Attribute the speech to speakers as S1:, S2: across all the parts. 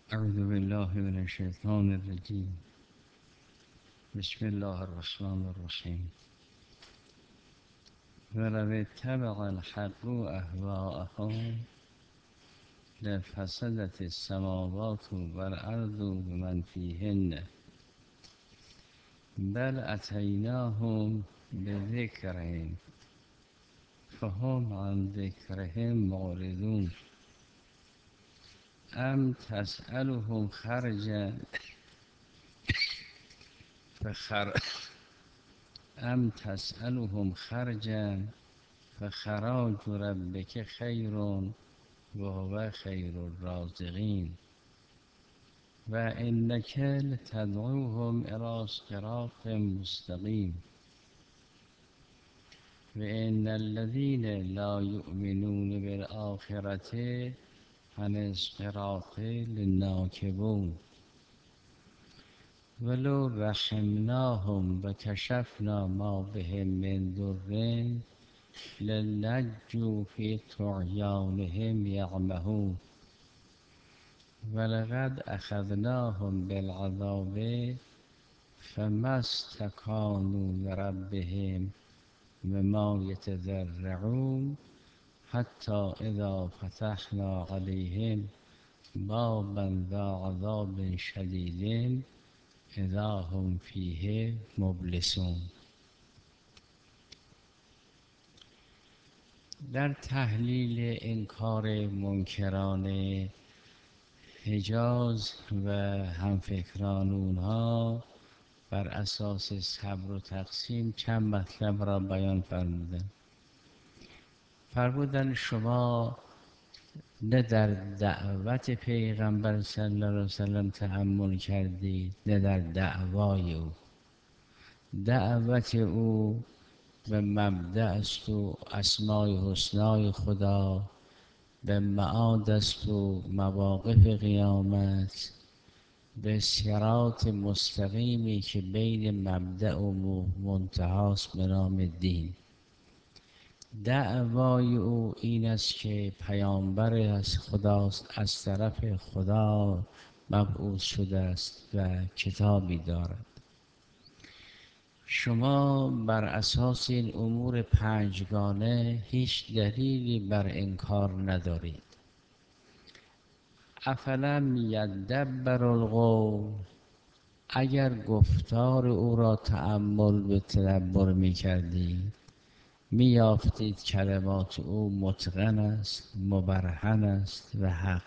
S1: اعوذ بالله من الشیطان الرجیم. بسم الله الرحمن الرحیم. ولو اتبع الحق اهواءهم لفسدت السماوات والارض ومن فيهن بل اتیناهم بذکرهم فهم عن ذکرهم معرضون. ام تسألهم خرجا فخر ام تسألهم خرجا فخراج ربک خیر و هو خیر الرازقین و انک لتدعوهم الی صراط مستقیم و ان الذین لا یؤمنون بالآخرة عن الصراط لناکبون ولو رحمناهم و کشفنا ما بهم من ضر للجوا فی طغیانهم یعمهون ولقد اخذناهم بالعذاب فما استکانوا لربهم وما یتضرعون حتی اذا فتحنا علیهم بابا ذا عذاب شدید اذا هم فیه مبلسون. در تحلیل انکار منکران حجاز و همفکران اونها بر اساس صبر و تقسیم چند مطلب را بیان فرمودن شما نه در دعوت پیغمبر صلی الله علیه وسلم تأمل کردید نه در دعوای او. دعوت او به مبدأ است و اسمای حسنای خدا، به معاد است و مواقف قیامت، به صراط مستقیمی که بین مبدأ و منتهاست به نام دین. دعوای او این است که پیامبر از خداست، از طرف خدا مبعوث شده است و کتابی دارد. شما بر اساس این امور پنجگانه هیچ دلیلی بر انکار ندارید. افلم یدبر القول، اگر گفتار او را تأمل و تدبر می کردید می یافتید کلمات او متقن است، مبرهن است و حق.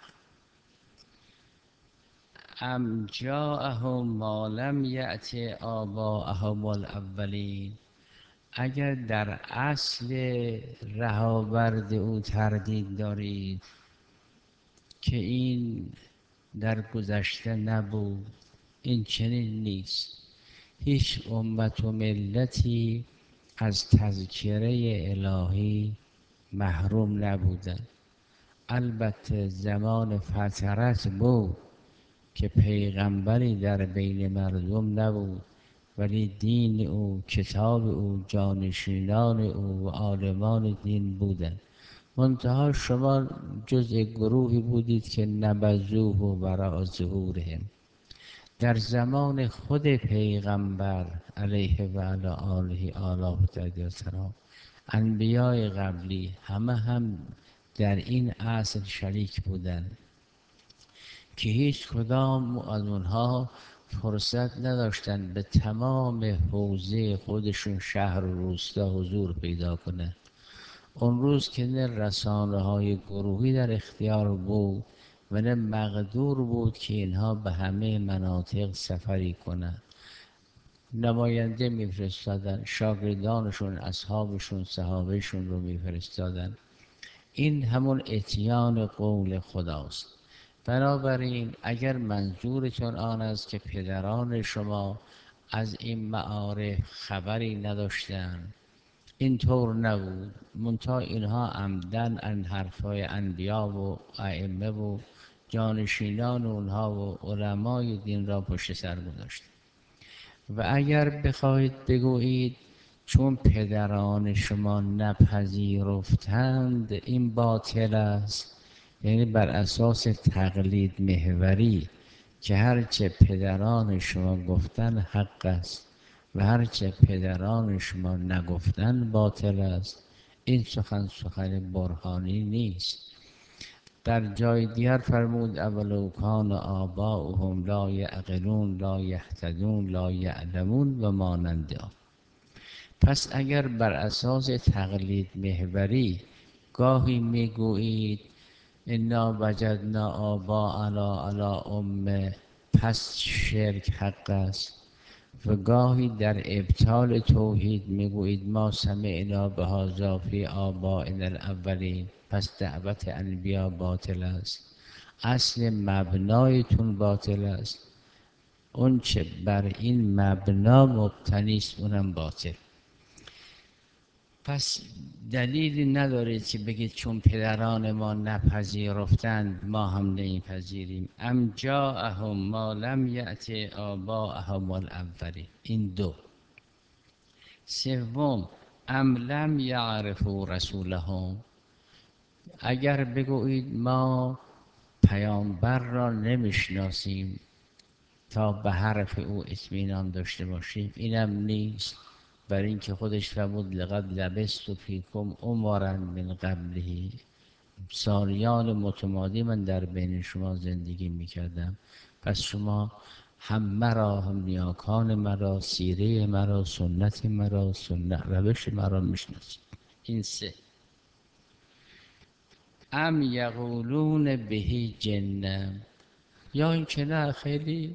S1: ام جاءهم ما لم یأت آباءهم الاولین، اگر در اصل رهاورد او تردید دارید که این در گذشته نبود، این چنین نیست. هیچ امت و ملتی از تذکره الهی محروم نبودن. البته زمان فترت بود که پیغمبری در بین مردم نبود، ولی دین او، کتاب او، جانشینان او و عالمان دین بودند. منتها شما جزء گروهی بودید که نبذوه وراء ظهورهم. در زمان خود پیغمبر علیه و علی آله آلاف السلام، انبیاء قبلی همه هم در این اصل شریک بودند که هیچ کدام از اونها فرصت نداشتن به تمام حوزه خودشون شهر و روستا حضور پیدا کنه. اون روز که نه رسانه های گروهی در اختیار بود و نه مقدور بود که اینها به همه مناطق سفری کنند، نماینده میفرستادن، شاگردانشون، اصحابشون، صحابهشون رو میفرستادن. این همون اتیان قول خداست. بنابراین اگر منظورتون آن است که پدران شما از این معارف خبری نداشتند، این طور نبود. منتها اینها عمدن ان حرفای انبیا و ائمه و جانشینان اونها و علمای دین را پشت سر گذاشت. و اگر بخواهید بگویید چون پدران شما نپذیرفتند این باطل است، یعنی بر اساس تقلید محوری که هرچه پدران شما گفتن حق است و هرچه پدران شما نگفتن باطل است، این سخن برهانی نیست. در جای دیگر فرمود اولو کان آباؤهم لا یعقلون لا یهتدون لا یعلمون و مانند آن. پس اگر بر اساس تقلید محوری گاهی میگویید انا وجدنا آباءنا علی امه، پس شرک حق است، و گاهی در ابطال توحید میگویید ما سمعنا بهذا فی آبائنا الاولین، پس دعوت انبیا باطل است، اصل مبنایتون باطل است، اون چه بر این مبنا مبتنی است اونم باطل. پس دلیلی ندارید که بگید چون پدران ما نپذیرفتند ما هم نمیپذیریم. ام جاءهم ما لم یأت آباءهم الاولین. این دو. سوم، ام لم یعرفوا رسولهم، اگر بگویید ما پیامبر را نمیشناسیم تا به حرف او اطمینان داشته باشیم، اینم نیست. برای اینکه خودش فرمود لقد لبثت فیکم عمرا من قبله، سالیان متمادی من در بین شما زندگی میکردم، پس شما هم مرا، هم نیاکان مرا، سیره مرا، سنت مرا، روش مرا میشناسید. این سه. ام یقولون بهی جنه، یا اینکه نه خیلی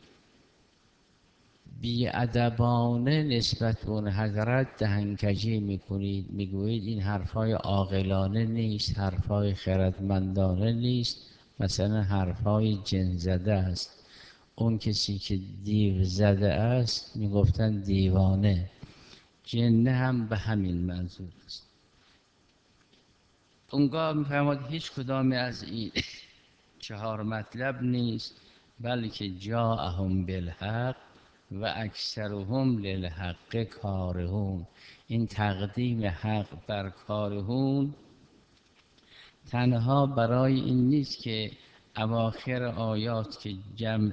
S1: بی‌ادبانه نسبت به اون حضرت دهنکجی میکنید، میگویید این حرفای عاقلانه نیست، حرفای خردمندانه نیست، مثلا حرفای جن زده است. اون کسی که دیو زده است میگفتن دیوانه، جنه هم به همین منظور است. اونگاه میفرماد هیچ کدام از این چهار مطلب نیست، بلکه جاءهم بالحق و اکثرهم للحق کارهون. این تقدیم حق بر کارهون تنها برای این نیست که اواخر آیات که جمع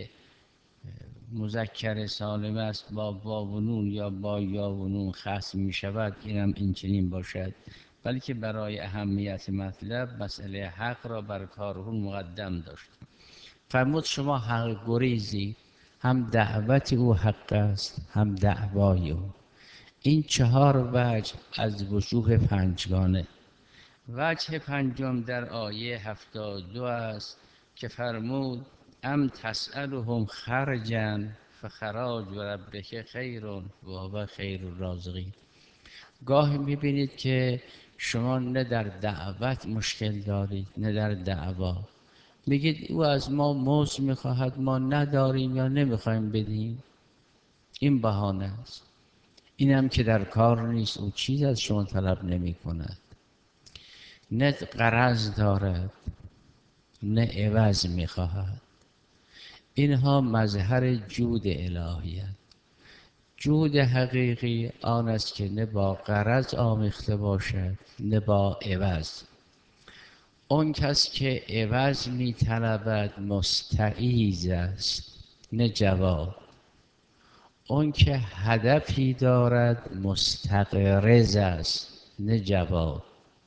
S1: مذکر سالم است با واو و نون یا با یا و نون ختم می شود، اینم این چنین باشد، بلکه برای اهمیت مطلب مسئله حق را بر کارهون مقدم داشت. فرمود شما حق گریزی، هم دعوت او حق است هم دعوای او. این چهار وجه از وجوه پنجگانه. وجه پنجم در آیه 72 است که فرمود ام تسألهم خرجا فخراج ربک خیر و هو خیر الرازقین. گاهی میبینید که شما نه در دعوت مشکل دارید نه در دعوا، میگید او از ما مزد میخواهد ما نداریم یا نمیخوایم بدیم، این بهانه است. اینم که در کار نیست، او چیز از شما طلب نمی کند، نه قرض دارد نه عوض میخواهد. اینها مظهر جود الهیت. جود حقیقی آن است که نه با قرض آمیخته باشد نه با عوض. اون کس که عوض می طلبد مستعیض است نه جواد. اون که هدفی دارد مستقرض است نه جواد.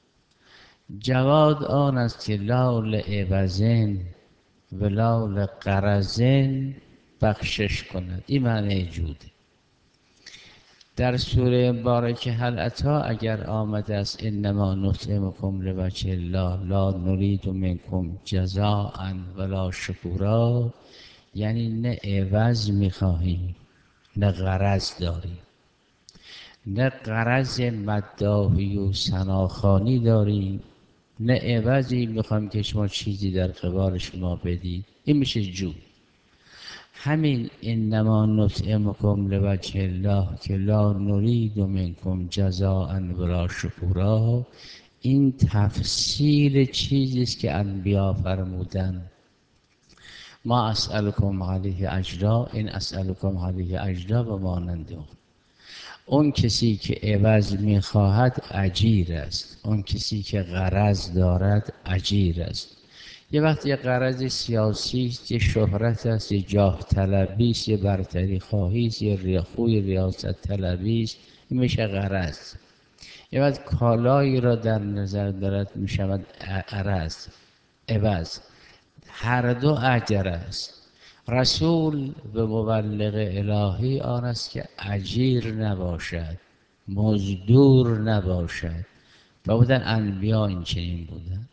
S1: جواد آن است که لا لعوض و لا لقرض بخشش کند. این معنی جوده. در سوره مبارکه هل اتی اگر آمده است انما نطعمکم لوجه الله لا نرید منکم جزاء ولا شکورا، یعنی نه عوض میخواهیم نه غرض داریم، نه غرض مداحی و ثناخوانی داریم نه عوضی میخوایم که شما چیزی در قبال شما بدید. این میشه جود. همین انما نطعمکم لوجه الله که لا نرید منکم جزاء ولا شکورا، این تفسیر چیزی است که انبیا فرمودند ما اسألکم علیه اجرا این اسألکم علیه اجرا و مانند اون. اون کسی که عوض میخواهد اجیر است، اون کسی که غرض دارد اجیر است. یه وقت یه غرض سیاسی است، یه شهرت است، یه جاه طلبی است، یه برتری خواهی است، یه خوی ریاست طلبی است. این میشه غرض. یه وقت کالایی را در نظر دارد میشود عرض، عوض. هر دو اجر است. رسول به مبلغ الهی آن است که اجیر نباشد، مزدور نباشد. و بودن انبیا این چنین بودن.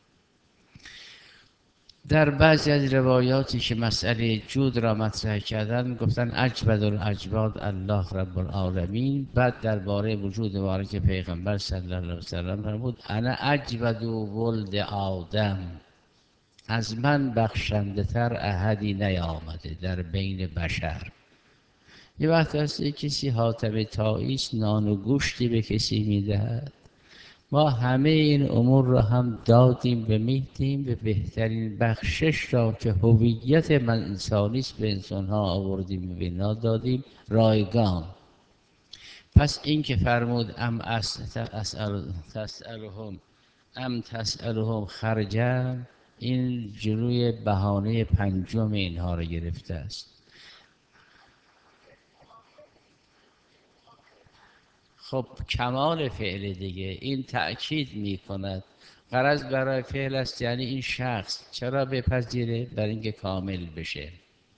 S1: در بعضی از روایاتی که مسئله جود را مطرح کردن گفتن اجود الاجواد الله رب العالمین. بعد درباره وجود مبارک پیغمبر صلی الله علیه و سلم فرمود انا اجود ولد آدم، از من بخشنده تر احدی نیامده در بین بشر. یه وقت هست کسی حاتم طایی است، نان و گوشتی به کسی میدهد. ما همه این امور را هم دادیم و میدیم به بهترین بخشش را که هویت من انسانی است به انسان ها آوردیم و بنا دادیم رایگان. پس این که فرمود تسألهم خرجا، این جلوی بهانه پنجم اینها را گرفته است. خب کمال فعل دیگه این تأکید می کند. غرض برای فعل است، یعنی این شخص چرا بپذیره؟ برای اینکه کامل بشه.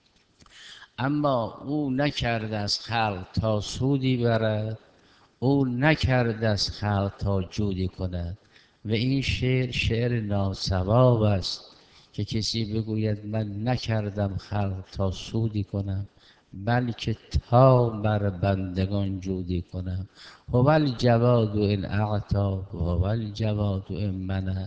S1: اما او نکرده از خلق تا سودی برد، او نکرده از خلق تا جودی کند. و این شعر ناصواب است که کسی بگوید من نکردم خلق تا سودی کنم، بلکه تا بر بندگان جودی کنم. هو الجواد ان اعطی و هو الجواد ان منع.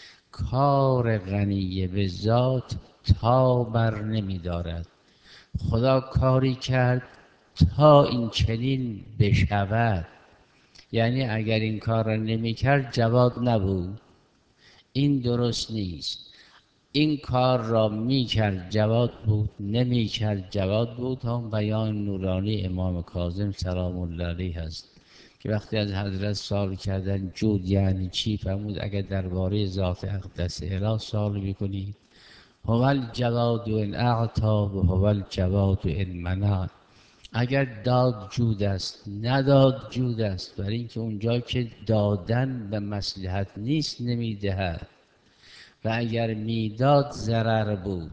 S1: کار غنی به ذات تا بر نمی دارد. خدا کاری کرد تا این چنین بشود. یعنی اگر این کار را نمی کرد جواد نبود. این درست نیست. این کار را می کرد جواد بود، نمی کرد جواد بود. هم بیان نورانی امام کاظم سلام الله علیه هست که وقتی از حضرت سوال کردن جود یعنی چی، فرمود اگر درباره ذات اقدس اله سوال میکنید هو الجواد ان اعطی و هو الجواد ان منع. اگر داد جود است، نداد جود است. برای اینکه اونجا که دادن به مصلحت نیست نمیدهد، و اگر میداد ضرر بود.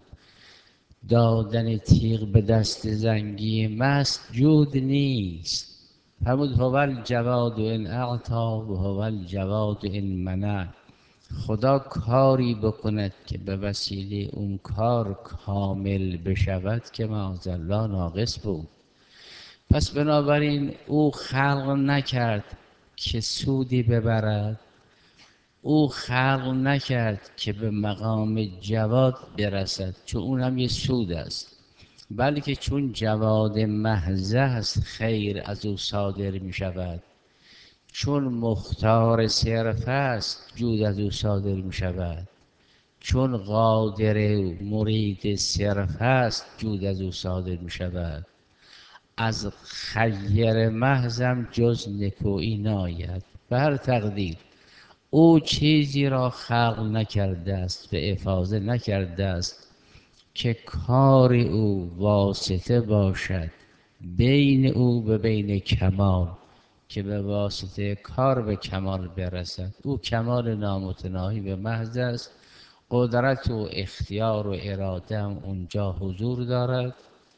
S1: دادن تیغ به دست زنگی مست جود نیست. فرمود هو الجواد ان اعطی و هو الجواد ان منع. خدا کاری بکند که به وسیله اون کار کامل بشود که معاذالله ناقص بود. پس بنابراین او خلق نکرد که سودی ببرد، او خلق نکرد که به مقام جواد برسد، چون اونم یه سود است، بلکه چون جواد محض است خیر از او صادر می شود. چون مختار صرف است جود از او صادر می شود. چون قادر مرید صرف است جود از او صادر می شود. از خیر محضم جز نکویی ناید. به هر تقدیر او چیزی را خلق نکرده است، به افاضه نکرده است که کار او واسطه باشد بین او و بین کمال، که به واسطه کار به کمال برسد. او کمال نامتناهی به محض است. قدرت و اختیار و اراده هم اونجا حضور دارد.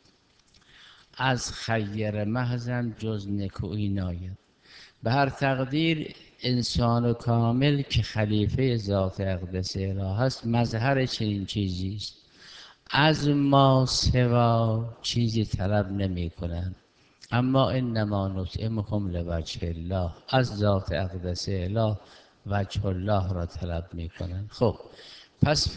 S1: از خیر محضم جز نکویی ناید. به هر تقدیر انسان کامل که خلیفه ذات اقدس اله است مظهر چنین چیزی است. از ما سوا چیزی طلب نمی کنند. اما انما نطعمکم لوجه الله، از ذات اقدس اله وجه الله را طلب می کنند. خب پس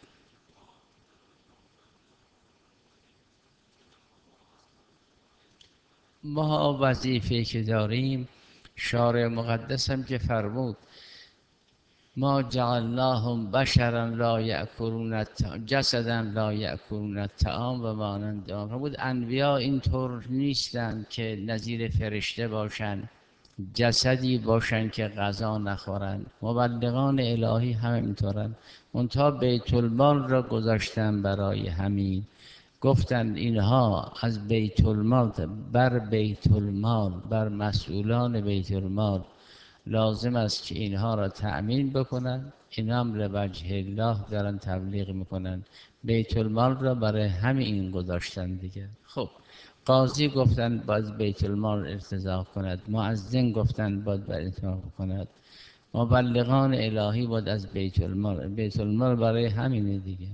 S1: ما وظیفه که داریم، شارع مقدس هم که فرمود ما جعلناهم بشرا لا یأکلون جسدا لا یأکلون الطعام و مانند آن. فرمود انبیا اینطور نیستند که نظیر فرشته باشند جسدی باشن که غذا نخورن. مبلغان الهی هم اینطورن. منتها بیت المال را گذاشتن برای همین. گفتند اینها از بیت المال، بر بیت المال، بر مسئولان بیت المال لازم است که اینها را تأمین بکنن. اینا هم لوجه الله دارن تبلیغ میکنن. بیت المال را برای همین گذاشتن دیگه. خب قاضی گفتن باید بیت المال ارتضاع کند، مؤذن گفتن باید ارتضاع کند، مبلغان الهی باید از بیت المال. بیت المال برای همینه دیگه.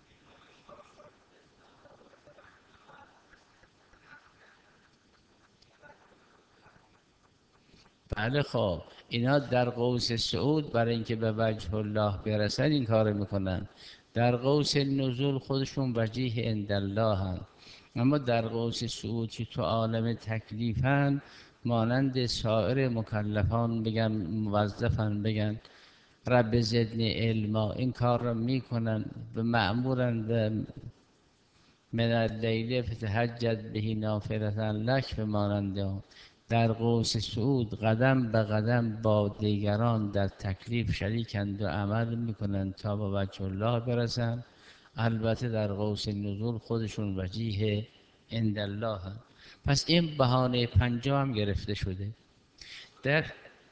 S1: بله خب اینا در قوس صعود برای اینکه به وجه الله برسن این کار میکنن. در قوس نزول خودشون وجیه عند الله هن. اما در قوس صعود که تو عالم تکلیفن، مانند سایر مکلفان بگن، موظفن بگن رب زدنی علما، این کار را میکنن و معمورن به من اللیل فتهجد بهی نافلة لک، به مانند آن. در قوس صعود قدم به قدم با دیگران در تکلیف شریکند و عمل میکنند تا به وجه الله برسند. البته در قوس نزول خودشون وجیه عند الله هست. پس این بهانه پنجم هم گرفته شده. در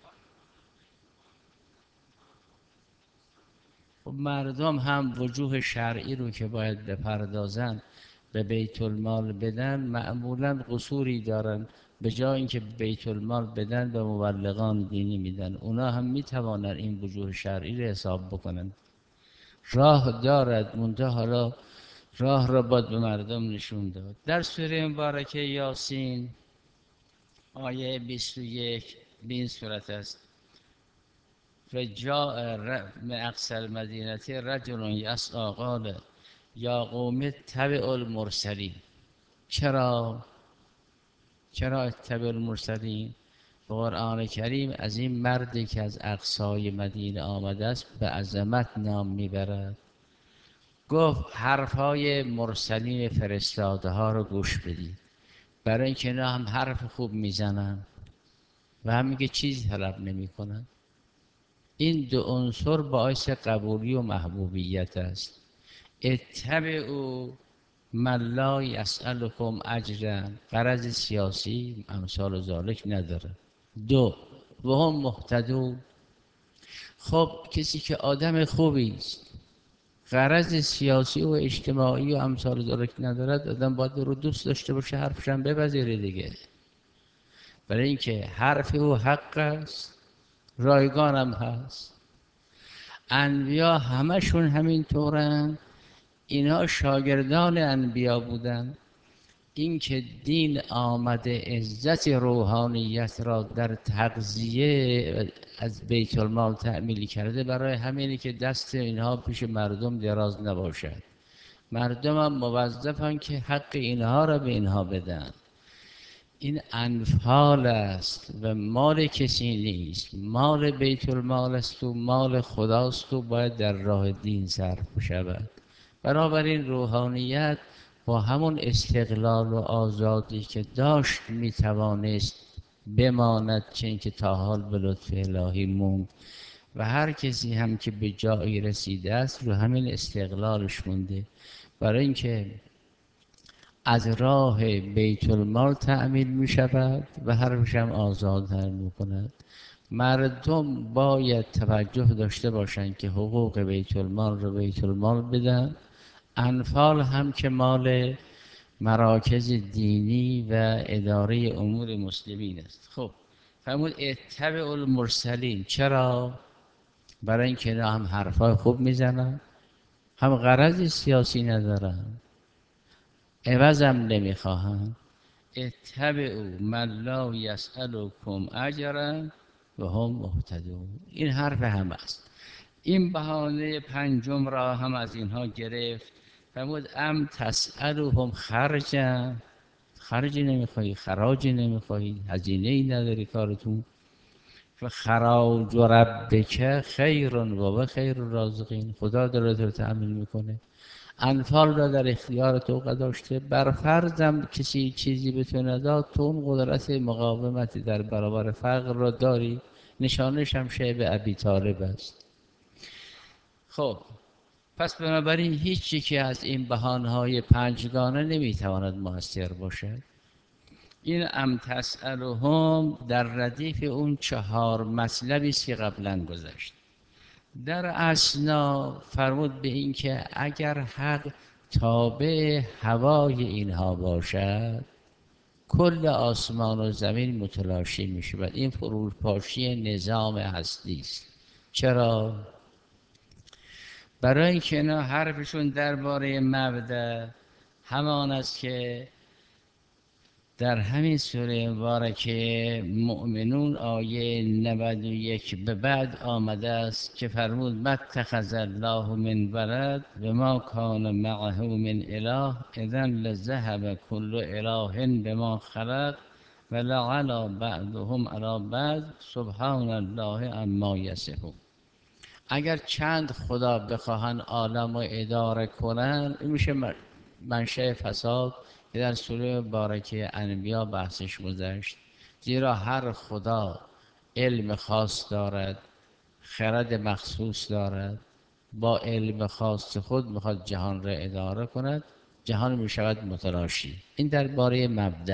S1: مردم هم وجوه شرعی رو که باید بپردازن به بیت المال بدن، معمولا قصوری دارن. به جای اینکه بیت المال بدن به مبلغان دینی میدن. اونا هم میتوانن این وجوه شرعی رو حساب بکنن. راه دارد منتها حالا راه را باید به مردم نشون داد. در سوره مبارکه یاسین آیه 21 به این صورت است: و جاء من اقصی المدینه رجل یسعی قال یا قوم اتبعوا المرسلین. چرا اتبع المرسلین؟ قرآن کریم از این مردی که از اقصای مدینه آمده است به عظمت نام میبرد. گفت حرفهای مرسلین فرستاده ها رو گوش بدید، برای اینکه اینا هم حرف خوب میزنن و هم میگه چیزی طلب نمیکنن. این دو عنصر باعث قبولی و محبوبیت است. اتبعوا من لا یسألکم اجرا، غرض سیاسی امثال ذالک نداره. دو و هم مهتدون. خب کسی که آدم خوبی است، غرض سیاسی و اجتماعی و امثال ذالک ندارد، آدم باید رو دوست داشته باشه، حرفش هم بپذیره دیگه. برای اینکه حرف او حق است، رایگان هم هست. انبیا همشون همین طورن. اینها شاگردان انبیا بودن. این که دین آمده عزت روحانیت را در تغذیه از بیت المال تعمیل کرده، برای همینی که دست اینها پیش مردم دراز نباشد. مردم هم موظفن که حق اینها را به اینها بدن. این انفال است و مال کسی نیست، مال بیت المال است و مال خداست و باید در راه دین صرف شود. بنابراین روحانیت با همون استقلال و آزادی که داشت میتوانست بماند، چه اینکه تا حال به لطف الهی موند. و هر کسی هم که به جایی رسیده است رو همین استقلالش مونده، برای اینکه از راه بیت المال تأمین می شود و حرفش هم آزاد می کند. مردم باید توجه داشته باشند که حقوق بیت المال رو بیت المال بدن. انفال هم که مال مراکز دینی و اداره امور مسلمین است. خب فرمود اتبع المرسلین. چرا؟ برای اینکه اینا هم حرفای خوب میزنن، هم غرض سیاسی ندارن، عوض هم نمیخواهن. اتبعوا من لا یسألکم اجرا و هم مهتدون. این حرف هم است. این بهانه پنجم را هم از اینها گرفت. فرمود ام تسألهم خرجا. خرجی نمیخواهی، خراجی نمیخواهی، هزینه ای نداری کارتون. فخراج ربک خیر و خیر الرازقین. خدا داره تو رو تأمین میکنه. انفال را در اختیار تو قرار داشته. بر فرضم کسی چیزی بتونه داد، تو اون قدرت مقاومت در برابر فقر را داری. نشانش هم شیب ابی طالب است. خب پس بنابراین هیچ یکی از این بهانه‌های پنجگانه نمیتواند موثر باشد. این ام تسألهم در ردیف اون 4 مطلبی است که قبلا گذشت. در اثنا فرمود به این که اگر حق تابع هوای اینها باشد، کل آسمان و زمین متلاشی می شود. این فروپاشی نظام هستی است. چرا؟ برای اینکه اینا حرفشون درباره مبدأ همان است که در همین سوره مبارکه مؤمنون آیه 91 به بعد آمده است که فرمود متخذ الله من ولد و ما کان معه من اله اذا لذهب کل اله بما خلق و لعلی بعضهم علی بعض سبحان الله عما یصفون. اگر چند خدا بخواهند عالم رو اداره کنند، این میشه منشأ فساد که در سوره مبارکه انبیا بحثش گذشت. زیرا هر خدا علم خاص دارد، خرد مخصوص دارد، با علم خاص خود میخواد جهان را اداره کند، جهان میشود متلاشی. این درباره مبدأ.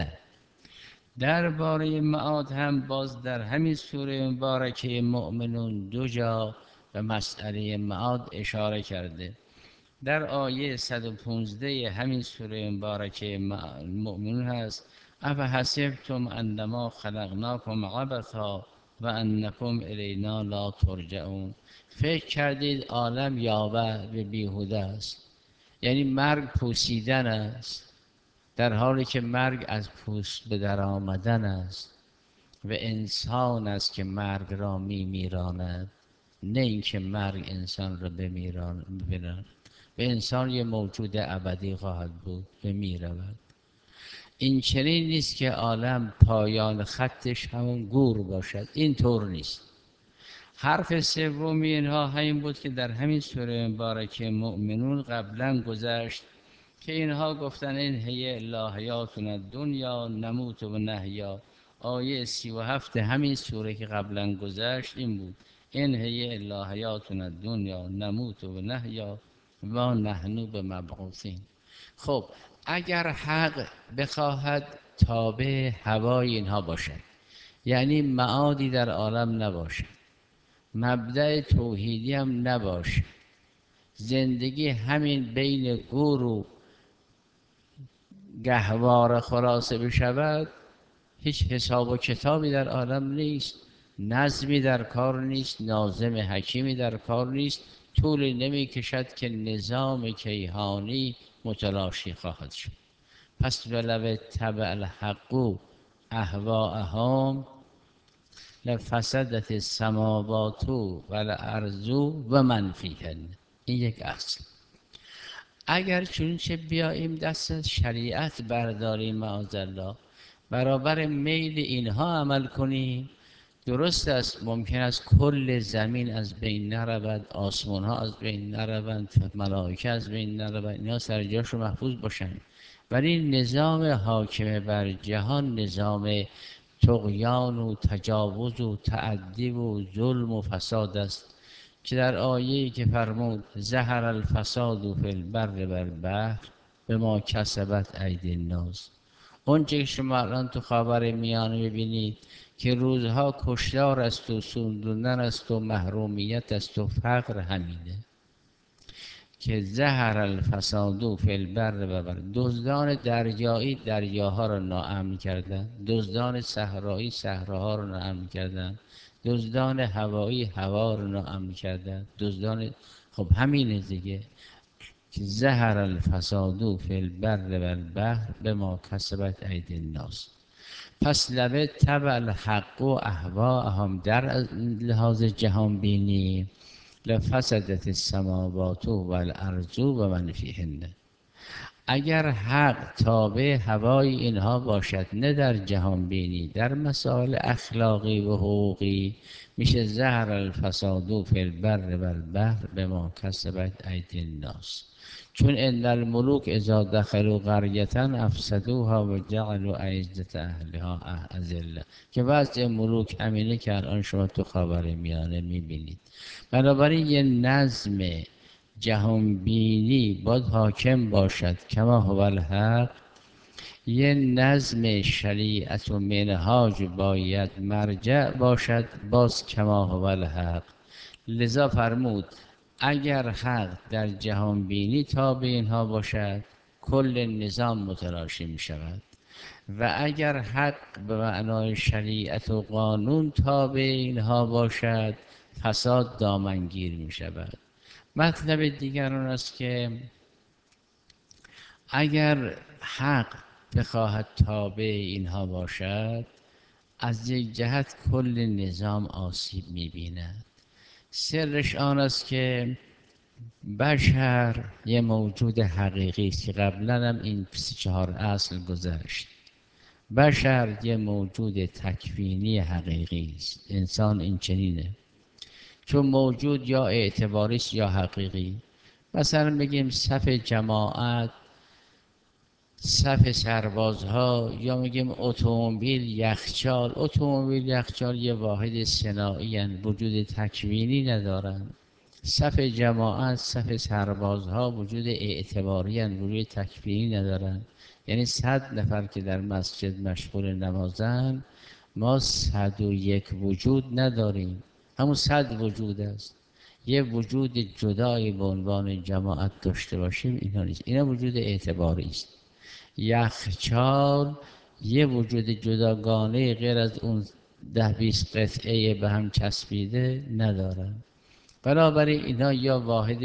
S1: درباره معاد هم باز در همین سوره مبارکه مؤمنون 2 جا به مسئله معاد اشاره کرده. در آیه 115 همین سوره مبارکه مؤمنون هست افحسبتم انما خلقناکم عبثا و انکم الینا لا ترجعون. فکر کردید عالم یاوه به بیهوده است، یعنی مرگ پوسیدن است، در حالی که مرگ از پوست به در آمدن است و انسان است که مرگ را میراند، نه اینکه مرگ انسان را بمیراند. و انسان یه موجود ابدی خواهد بود و میرود. این چنین نیست که عالم پایان خطش همون گور باشد، این طور نیست. حرف سومی اینها همین بود که در همین سوره مبارکه مؤمنون قبلا گذشت که اینها گفتن این هی الا حیاتنا الدنیا نموت و نحیا. آیه 37 همین سوره که قبلا گذشت این بود این هی الا حیاتنا الدنیا نموت و نحیا و نحن بمبعوثین. خب اگر حق بخواهد تابع هوای اینها باشد، یعنی معادی در عالم نباشد، مبدأ توحیدی هم نباشد، زندگی همین بین گور و گهواره خلاصه بشود، هیچ حساب و کتابی در عالم نیست، نظمی در کار نیست، ناظم حکیمی در کار نیست. طول نمی کشد که نظام کیهانی متلاشی خواهد شد. پس ولو اتبع الحق اهواءهم لفسدت السماوات والارض و من فیهن. این یک اصل. اگر چونچه بیاییم دست از شریعت برداریم معاذالله، برابر میل اینها عمل کنیم، درست است ممکن است کل زمین از بین نرود، آسمان ها از بین نروند، ملائکه از بین نروند، اینا سر جاشون محفوظ باشند، ولی نظام حاکم بر جهان نظام طغیان و تجاوز و تعدی و ظلم و فساد است که در آیه‌ای که فرمود ظهر الفساد فی البر والبحر بما کسبت ایدی الناس. اونچه که شما الان تو خاور میانه ببینید که روزها کشتار است و سوزوندن است و محرومیت است و فقر، همینه که ظهر الفساد فی البر والبحر. دزدان دریایی دریاها را ناامن کردند، دزدان صحرایی صحراها را ناامن کردند، دزدان هوایی هوا را ناامن کردند، دزدان. خب همینه دیگه که ظهر الفساد فی البر والبحر بما کسبت ایدی الناس. پس لو اتبع الحق اهواءهم در لحاظ جهان بینی لفسدت السماوات والارض و من فیهن. اگر حق تابع هوای اینها باشد، نه در جهان بینی، در مسائل اخلاقی و حقوقی، میشه ظهر الفساد فی البر و البحر بما کسبت ایدی الناس. چون ان الملوک اذا دخلوا قریة افسدوها و جعلوا عزة اهلها اذلة، که وضع ملوک همینه که الان شما تو خاورمیانه میبینید. بنابراین یه نظم جهانبینی باید حاکم باشد کما هو الحق، یه نظم شریعت و منهاج باید مرجع باشد باز کما هو الحق. لذا فرمود اگر حق در جهانبینی تابع اینها باشد، کل نظام متلاشی می شود، و اگر حق به معنای شریعت و قانون تابع اینها باشد، فساد دامنگیر می شود. مطلب دیگر آن است که اگر حق بخواهد تابع اینها باشد، از یک جهت کل نظام آسیب می‌بیند. سرش آن است که بشر یه موجود حقیقی است که قبلا هم این 24 اصل گذشت. بشر یه موجود تکوینی حقیقی است. انسان این چنینه، چون موجود یا اعتباری است یا حقیقی. مثلا بگیم صف جماعت، صف سربازها، یا میگیم اتومبیل، یخچال. اتومبیل، یخچال یه واحد صناعی هستند، وجود تکوینی ندارند. صف جماعت، صف سربازها وجود اعتباری هستند، وجود تکوینی ندارند. یعنی 100 نفر که در مسجد مشغول نمازند، ما 101 وجود نداریم، همون 100 وجود است. یه وجود جدایی به عنوان جماعت داشته باشیم اینا نیست، اینا وجود اعتباری است. یخچال یه وجود جداگانه غیر از اون 10-20 قطعه به هم چسبیده ندارن. بنابراین اینا یا واحد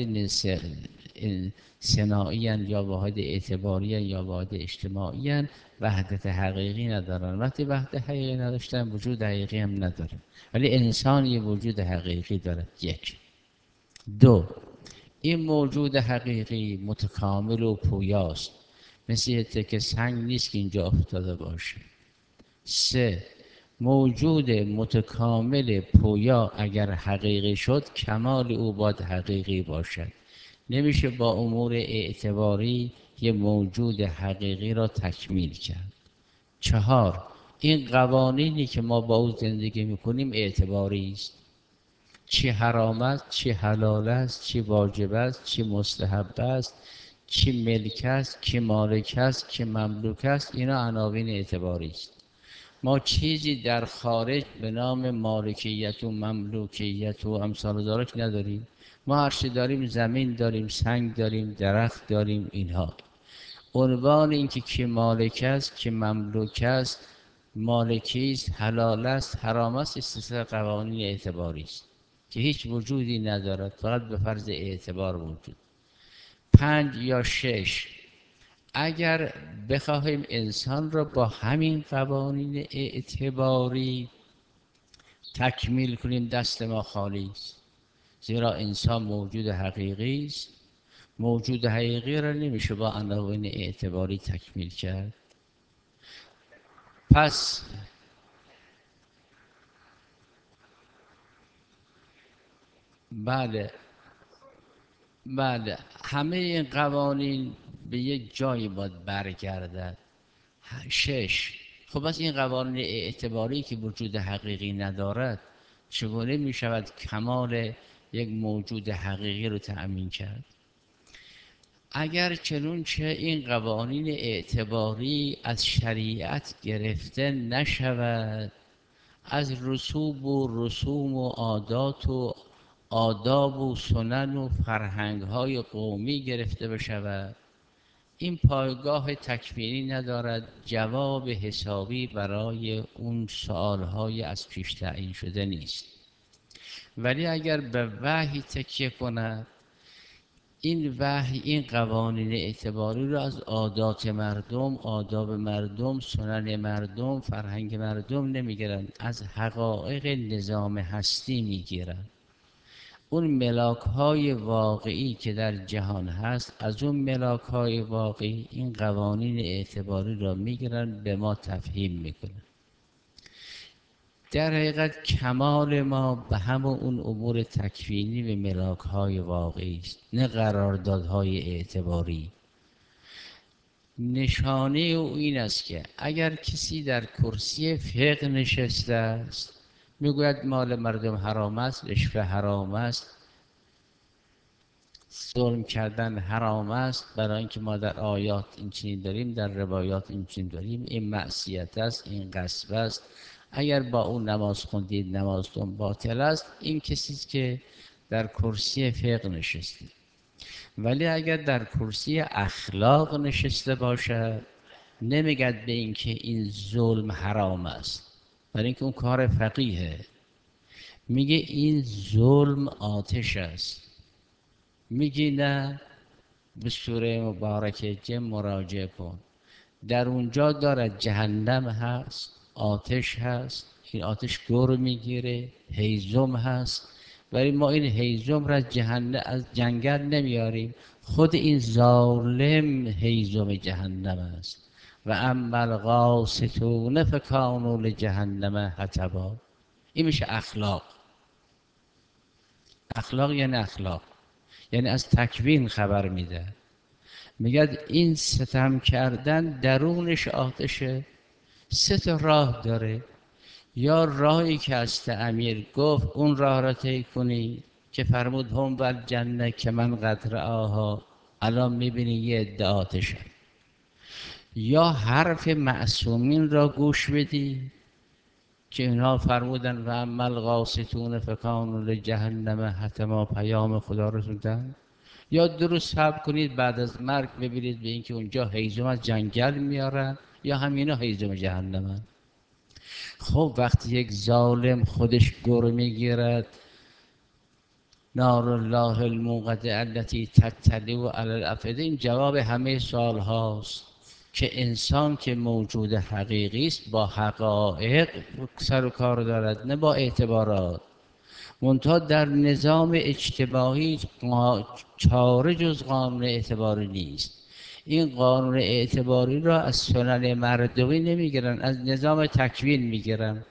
S1: صناعی هن، یا واحد اعتباری هن، یا واحد اجتماعی هن، وحدت حقیقی ندارن. وقتی وحدت حقیقی نداشتن، وجود حقیقی هم نداره. ولی انسان یه وجود حقیقی داره. یک. دو، این موجود حقیقی متکامل و پویاست، مثل یه تکه سنگ نیست که اینجا افتاده باشه. سه، موجود متکامل پویا اگر حقیقی شد، کمال او باید حقیقی باشد. نمیشه با امور اعتباری یه موجود حقیقی را تکمیل کرد. چهار، این قوانینی که ما با او زندگی میکنیم اعتباری است. چی حرام است، چی حلال است، چی واجب است، چی مستحب است، چی ملک است، کی مالک است، کی مملوک است، اینا عناوین اعتباری است. ما چیزی در خارج به نام مالکیت و مملوکیت و امثال ذالک نداریم. ما هر چی داریم، زمین داریم، سنگ داریم، درخت داریم. اینها عنوان این که کی مالک است، کی مملوک است، مالکی است، حلال است، حرام است، استثناء قوانین اعتباری است که هیچ وجودی ندارد، فقط به فرض اعتبار وجود. 5 یا 6، اگر بخواهیم انسان را با همین قوانین اعتباری تکمیل کنیم، دست ما خالی است، زیرا انسان موجود حقیقی است. موجود حقیقی را نمیشه با عناوین اعتباری تکمیل کرد. پس بله، بله، همه این قوانین به یک جایی باید برگردد. 6، خب بس این قوانین اعتباری که وجود حقیقی ندارد، چگونه می شود کمال یک موجود حقیقی رو تأمین کرد؟ اگر چنانچه این قوانین اعتباری از شریعت گرفته نشود، از رسوب و رسوم و عادات و آداب و سنن و فرهنگ‌های قومی گرفته بشود، این پایگاه تکوینی ندارد، جواب حسابی برای اون سؤال‌های از پیش تعیین شده نیست. ولی اگر به وحی تکیه کند، این وحی این قوانین اعتباری رو از عادات مردم، آداب مردم، سنن مردم، فرهنگ مردم نمیگیرند، از حقایق نظام هستی میگیرند. اون ملاک‌های واقعی که در جهان هست، از اون ملاک‌های واقعی این قوانین اعتباری را میگیرن به ما تفهیم میکنن. در حقیقت کمال ما به همون اون امور تکوینی و ملاک‌های واقعی است، نه قراردادهای اعتباری. نشانه او این است که اگر کسی در کرسی فقه نشسته است، میگوید مال مردم حرام است، رشوه حرام است، ظلم کردن حرام است، برای اینکه ما در آیات این چنین داریم، در روایات این چنین داریم، این معصیت است، این غصب است، اگر با اون نماز خوندید نمازتون باطل است. این کسی است که در کرسی فقه نشسته. ولی اگر در کرسی اخلاق نشسته باشد، نمیگد به اینکه این ظلم حرام است، برای اینکه اون کار فقیهه. میگه این ظلم آتش است. میگی نه، به سوره مبارکه جن مراجعه کن، در اونجا دارد جهنم هست، آتش هست، این آتش گور میگیره، هیزم هست، ولی ما این هیزم را از جهنم، از جنگل نمیاریم، خود این ظالم هیزم جهنم است. و اما القاسطون فکانوا لجهنم حطبا. این میشه اخلاق. اخلاق یعنی اخلاق، یعنی از تکوین خبر میده. میگه این ستم کردن درونش آتشه. سه تا راه داره. یا راهی که است امیر گفت اون راه را طی کنی که فرمود هم بر جنه که من قدر آها، الان میبینی یه عده آتشه. یا حرف معصومین را گوش بدی که اینها فرمودن و اما القاسطون فکانوا لجهنم حطبا، پیام خدا رو سودن. یا درست صبر کنید بعد از مرگ ببینید به اینکه اونجا هیزم از جنگل میارن، یا همینا هیزم جهنمن. خب وقتی یک ظالم خودش گر میگیرد، نار الله الموقده التي تطلع علی الافئده، این جواب همه سوال هاست که انسان که موجود حقیقی است با حقایق سر و کار دارد، نه با اعتبارات. منتها در نظام اجتماعی چاره جز قانون اعتباری نیست. این قانون اعتباری را از سنن مردمی نمیگیرن، از نظام تکوین میگیرن.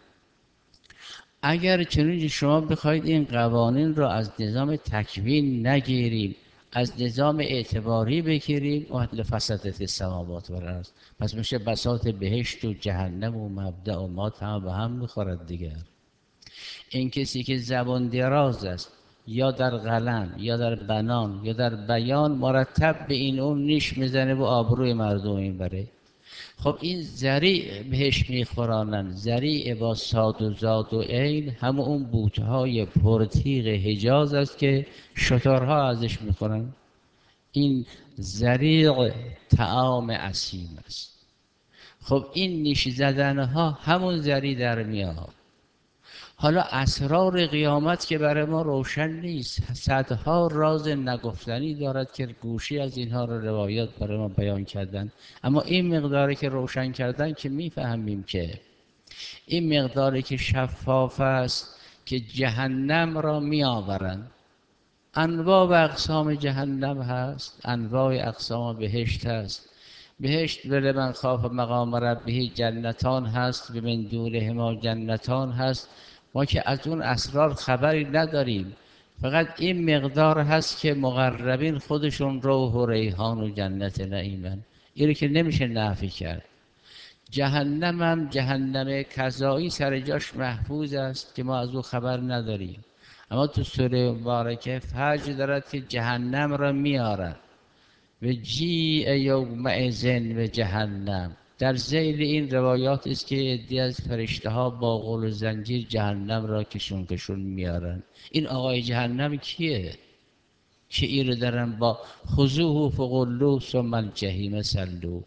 S1: اگر چنین شما بخواید این قوانین را از نظام تکوین نگیریم، از نظام اعتباری بگیریم، وحد فسدت السماوات والارض، پس میشه بساط بهشت و جهنم و مبدأ و مات هم به هم میخورد دیگر. این کسی که زبان دراز است، یا در قلم یا در بنان یا در بیان، مرتب به این اون نیش میزنه و آبروی مردم میبره. خب این ذریع بهش میخورانن، ذریع با صاد و زاد و عین، همه اون بوتهای پرتیغ حجاز است که شترها ازش میخورن. این ذریع طعام اسیم است. خب این نیش زدنها همون ذریع در میاد. حالا اسرار قیامت که برای ما روشن نیست، صدها راز نگفتنی دارد که گوشی از اینها رو روایات برای ما بیان کردن، اما این مقداری که روشن کردن که میفهمیم که این مقداری که شفاف است که جهنم را می آورند. انواع و اقسام جهنم هست، انواع اقسام بهشت هست. بهشت ولمن خاف مقام ربه جنتان هست، به من دونهما جنتان هست. ما که از اون اسرار خبری نداریم، فقط این مقدار هست که مقربین خودشون روح و ریحان و جنت نعیمن. اینو که نمیشه نفی کرد. جهنم هم جهنم کذایی سر جاش محفوظ است که ما از او خبر نداریم. اما تو سوره مبارکه فجر دارد که جهنم را میارد و جیع یومئذ و جهنم. در ذیل این روایات است که عده‌ای از فرشته ها با غل و زنجیر جهنم را کشون کشون میارن. این آقای جهنم کیه که این رو دارن با خذوه فغلوه ثم الجحیم صلوه؟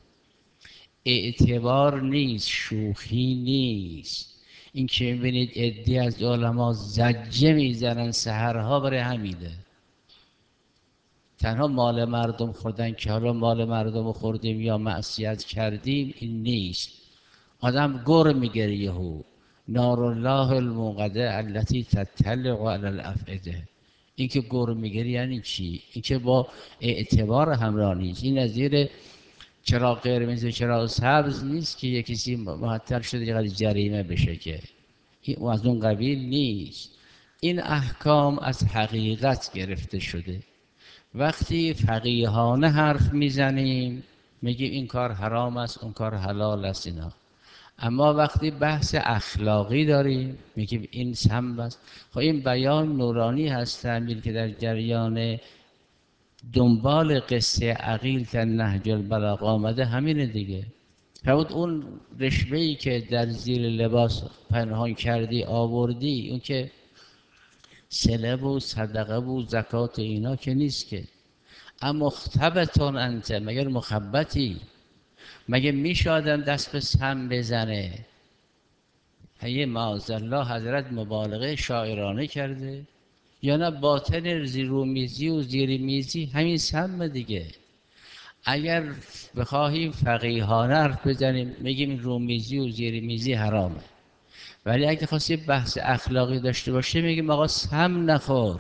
S1: اعتبار نیست، شوخی نیست. این که میبینید عده‌ای از علما زجه میزنن سحرها برای همینه. تنها مال مردم خوردن که حالا مال مردم خوردیم یا معصیت کردیم این نیست. آدم گر میگیره یهو. نار الله الموقده التي تطلع علی الافئده. این که گر میگیری یعنی چی؟ این که با اعتبار همراه نیست. این نظیر چراغ قرمز و چراغ سبز نیست که یک کسی معطل شده چقدر جریمه بشه، که این از اون قبیل نیست. این احکام از حقیقت گرفته شده. وقتی فقیهانه حرف میزنیم میگیم این کار حرام است، اون کار حلال است اینا. اما وقتی بحث اخلاقی داریم میگیم این سم است. خب این بیان نورانی هست تعمیر که در جریان دنبال قصه عقیل تا نهج البلاغه آمده همینه دیگه. فرمود اون رشوه‌ای که در زیر لباس پنهان کردی آوردی، اون که صله و صدقه و زکات اینا که نیست که. اما مختبتون انت، مگر مخبتی؟ مگه میشه آدم دست به سم بزنه؟ هیه معاذالله حضرت مبالغه شاعرانه کرده، یا نه باطن زیرومیزی و زیرمیزی همین سم دیگه. اگر بخواهیم فقیهانه حرف بزنیم میگیم رومیزی و زیرمیزی حرامه، ولی اگه خواستیم بحث اخلاقی داشته باشه میگیم آقا سم نخور،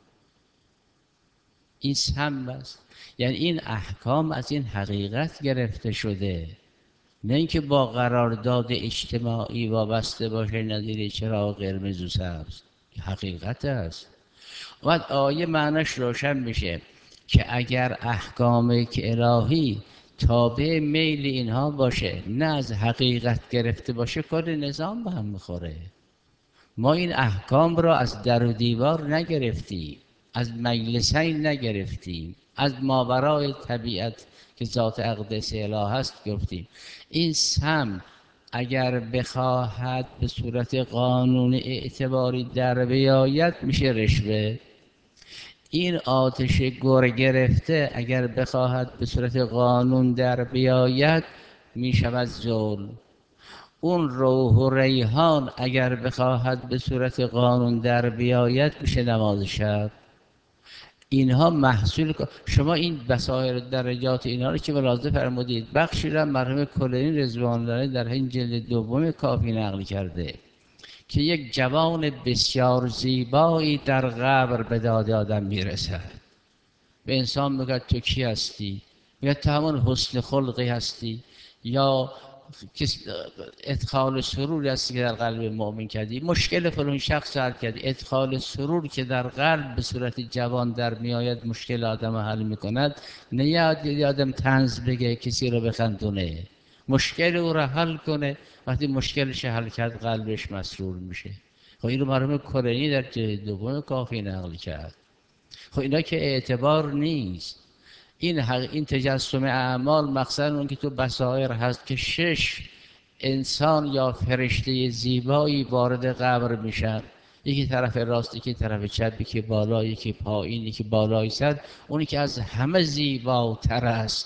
S1: این سم است. یعنی این احکام از این حقیقت گرفته شده، نه اینکه با قرارداد اجتماعی وابسته باشه نظیر چراغ قرمز و سبز. حقیقت است. بعد آیه معناش روشن میشه که اگر احکام که الهی تابع میل اینها باشه نه از حقیقت گرفته باشه کل نظام به هم میخوره. ما این احکام را از در و دیوار نگرفتیم، از مجلسین نگرفتیم، از ماورای طبیعت که ذات اقدس اله هست گفتیم. این سم اگر بخواهد به صورت قانون اعتباری در بیاید میشه رشوه. این آتش گر گرفته اگر بخواهد به صورت قانون در بیاید میشود ظلم. اون روح و ریحان اگر بخواهد به صورت قانون در بیاید میشه نماز شب. اینها محصول شما این بصائر درجات اینا رو که ملاحظه فرمودید، بخشی را مرحوم کلینی رضوان الله در این جلد دوم کافی نقل کرده که یک جوان بسیار زیبایی در قبر به داد آدم میرسد. به انسان میگه تو کی هستی؟ میگه تو همون حسن خلقی هستی یا ادخال سرور هستی که در قلب مؤمن کردی. مشکل فلان شخص حل کردی. ادخال سرور که در قلب به صورت جوان در میآید مشکل آدم حل میکند. نه یاد آدم طنز بگه کسی رو بخندونه، مشکل او را حل کنه. وقتی مشکلش حل کرد قلبش مسرور میشه. خب این رو مرحوم کلینی در جلد دوم کافی نقل کرد. خب اینا که اعتبار نیست. این تجسم اعمال مقصد اون که تو بصائر هست که 6 انسان یا فرشته زیبایی وارد قبر میشن، یکی طرف راست، یکی طرف چپ، یکی بالا، یکی پایین، یکی بالای سر. اونی که از همه زیباتر است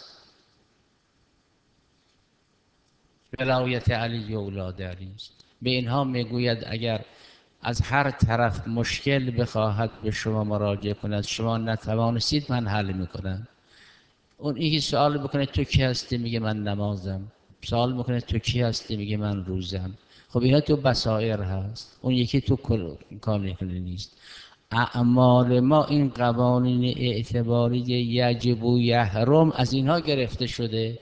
S1: ولایت علی و اولاد علی است. به اینها میگوید اگر از هر طرف مشکل بخواهد به شما مراجعه کند شما نتوانستید، من حل میکنم. اون یکی سوال بکنه تو کی هستی میگه من نمازم، سوال میکنه تو کی هستی میگه من روزم. خب اینا تو بصائر هست، اون یکی تو کامل نیست. اعمال ما این قوانین اعتباری یجب و یحرم از اینها گرفته شده.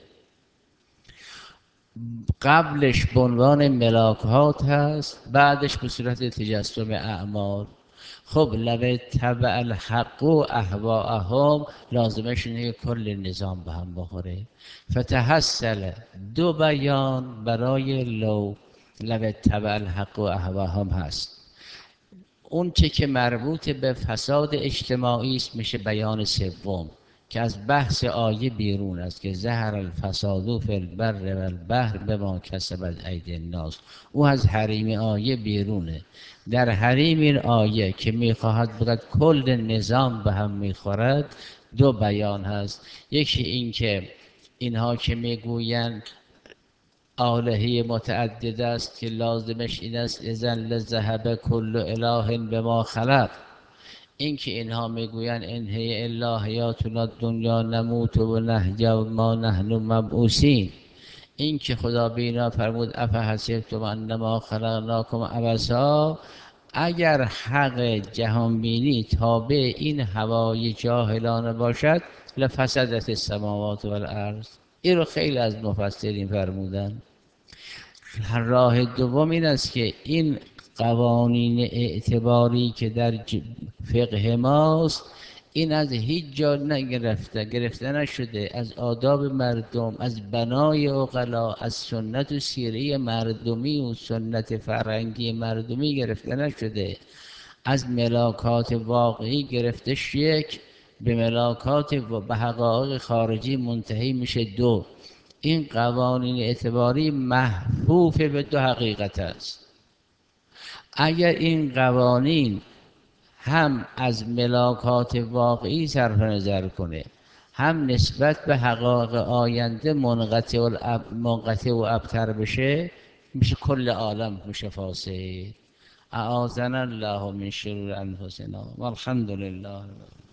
S1: قبلش به عنوان ملاکات هست، بعدش به صورت تجسم اعمال. خب لو تبع الحق و اهواءهم لازمش اینه که کل نظام به هم بخوره. فتحصل 2 بیان برای لو تبع الحق و اهواءهم هست. اون چه که مربوط به فساد اجتماعی است میشه بیان سوم که از بحث آیه بیرون است که ظهر الفساد فی البر و البحر بما کسبت ایدی الناس. او از حریم آیه بیرونه. در حریم این آیه که میخواهد بگوید کل نظام به هم میخورد 2 بیان هست. یکی این که اینها که میگویند آلهه متعدد است که لازمش این است اذن لذهب کل اله بما خلق. این که اینها میگویند ان هی الا حیاتنا دنیا نموت و نحیا و ما نحن مبعوثین. این که خدا بینا فرمود افحسبتم انما خلقناکم عبثا اگر حق جهانبینی تابع این هوای جاهلانه باشد لفسدت السماوات والارض. این رو خیلی از مفسرین فرمودن. راه دوم این است که این قوانین اعتباری که در فقه ماست، این از هیچ جا گرفته نشده، از آداب مردم، از بنای عقلا، از سنت و سیره مردمی و سنت فرهنگی مردمی گرفته نشده، از ملاکات واقعی گرفته یک، به ملاکات و به حقایق خارجی منتهی میشه دو. این قوانین اعتباری محفوف به دو حقیقت است. اگر این قوانین هم از ملاکات واقعی صرف نظر کنه، هم نسبت به حقایق آینده منقطع و ابتر بشه، میشه کل عالم میشه فاسد. اعاذنا الله من شرور انفسنا والحمد لله.